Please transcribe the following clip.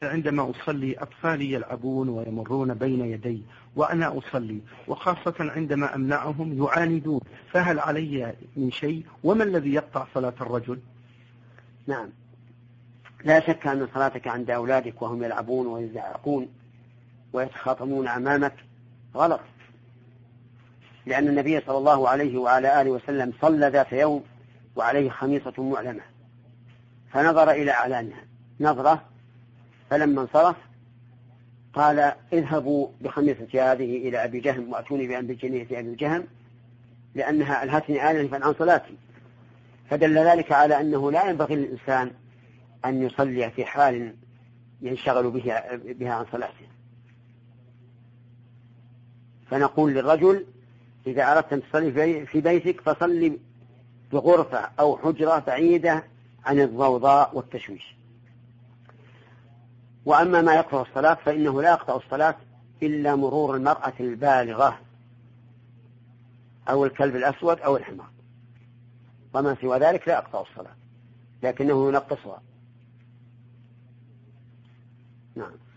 عندما أصلي أطفالي يلعبون ويمرون بين يدي وأنا أصلي، وخاصة عندما أمنعهم يعاندون، فهل علي من شيء؟ وما الذي يقطع صلاة الرجل؟ نعم، لا شك أن صلاتك عند أولادك وهم يلعبون ويزعقون ويتخاطمون أمامك غلط، لأن النبي صلى الله عليه وعلى آله وسلم صلى ذات يوم وعليه خميصة معلمة فنظر إلى أعلانها نظرة، فلما انصرف قال اذهبوا بخميصتي هذه إلى أبي جهم وأتوني بجنية أبي جهم لأنها ألهتني آنفا عن صلاتي. فدل ذلك على أنه لا ينبغي للإنسان أن يصلي في حال ينشغل بها عن صلاته. فنقول للرجل إذا أردت أن تصلي في بيتك فصلي بغرفة أو حجرة بعيدة عن الضوضاء والتشويش. وأما ما يقطع الصلاة فإنه لا يقطع الصلاة إلا مرور المرأة البالغة أو الكلب الأسود أو الحمار، وما سوى ذلك لا يقطع الصلاة لكنه ينقصها. نعم.